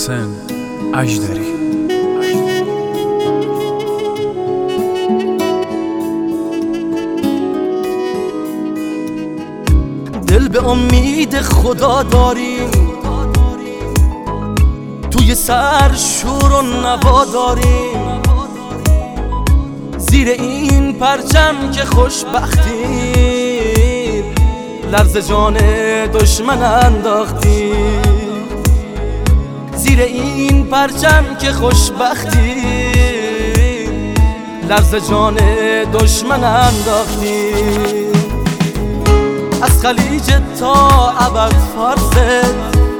محسن اژدری. دل به امید خدا داریم، توی سر شور و نوا داریم، زیر این پرچم که خوشبختیم لرز جان دشمن انداختیم. زیر این پرچم که خوشبختیم لرز جان دشمن انداختیم. از خلیج تا ابد فارست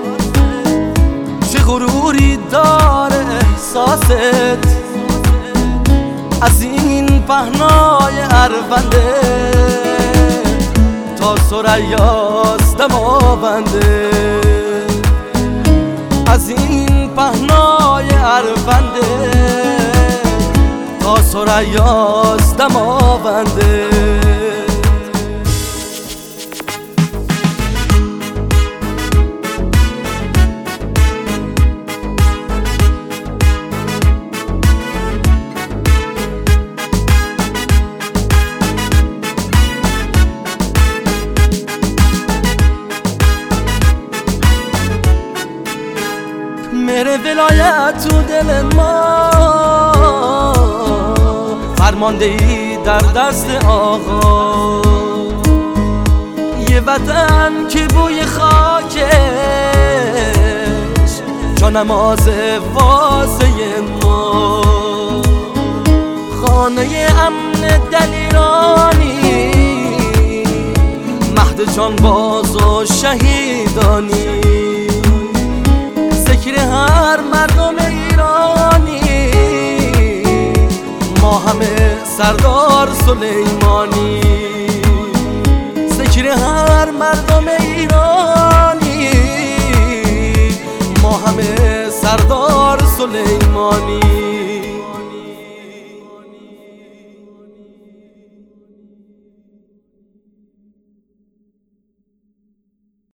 چه غروری داره احساست، از این پهنای اروند تا ثریاست دماونده. از این پهنای اروند تا ثریاست دماونده. میره ولایت تو دل ما، فرماندهی در دست آقا. یه وطن که بوی خاکش جانماز واسه ما، خانه امن دلیرانی، مهد جان باز و شهیدانی، ذکر هر مردم ایرانی، ما همه سردار سلیمانی. ذکر هر مردم ایرانی، ما همه سردار سلیمانی.